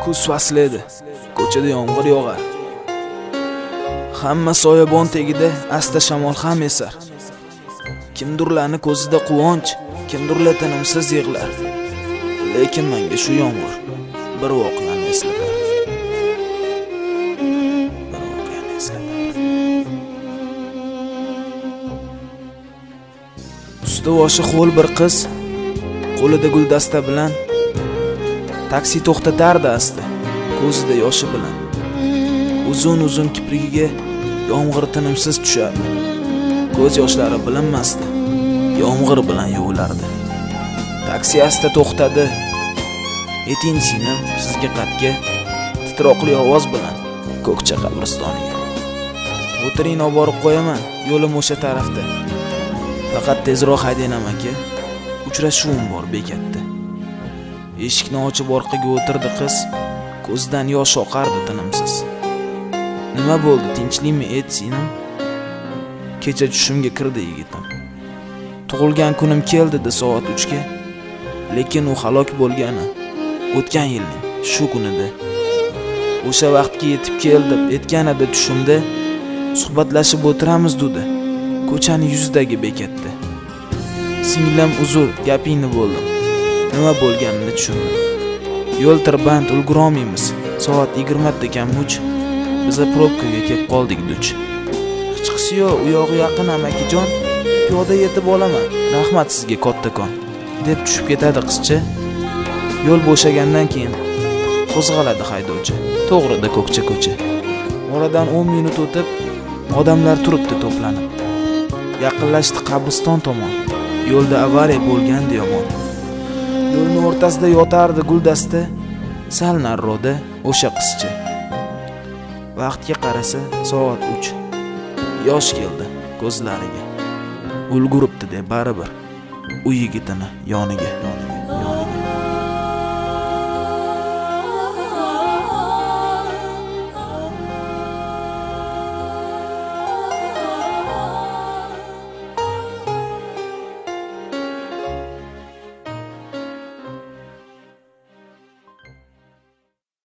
Kuz fasli edi. Ko'chada yomg'ir yog'ar. Hamma soyabon tagida asta shamol ham esar. Kimdirlarning ko'zida quvonch, kimdirlar tinimsiz yig'lar. Lekin menga shu yomg'ir bir voqeani eslatar. Usti boshi xo'l bir qiz qo'lida guldasta bilan taksi to'xtatardi asta, ko'zida yoshi bilan. Uzun kiprigiga yomg'ir tinimsiz tushardi. Ko'z yoshlari bilinmasdi, yomg'ir bilan yuvilardi. Taksi asta to'xtadi. Yeting sinim sizga qatga titroqli ovoz bilan ko'kcha qabristoniga. O'tiring, olib borib qo'yaman, yo'lim o'sha tarafda. Faqat tezroq haydang aka. Uchrashuvim bor bekatda. Eshikni ochib orqaga o'tirdi qiz. Ko'zidan yosh oqardi tinimsiz. Nima bo'ldi, tinchlikmi sinim? Kecha tushimga kirdi yigitim. Tug'ilgan kunim keldi soat 3 ga. Lekin u halok bo'lgani o'tgan yilning shu kunida. O'sha vaqtga yetib keldim, etganida tushimda suhbatlashib o'tiramiz dedi. Ko'chani yuzidagi bekatda. Singlim uzr, gapingni bo'ldim. Nima bo'lganini tushundim. Yo'l tirband, ulgurolmaymiz. Soat 20 kammuch. Biz probkaga kelib qoldik duch. Chiqishi yo'q, u yog'i yaqin amakijon. Piyoda yetib olaman. Rahmat sizga kattakon, deb tushib ketadi qizcha. Yo'l bo'shagandan keyin qo'zg'aladi haydovchi. To'g'rida ko'cha. Oradan 10 minut o'tib, odamlar turibdi to'planib. Yaqinlashdi qabriston tomon. Yo'lda avariya bo'lgandi yomon. Yo'lning o'rtasida yotardi guldasta, sal nariroqda o'sha qizcha. Vaqtga qarasa soat 3. Yosh keldi ko'zlariga. Ulguribdi deb baribir u yigitini yoniga.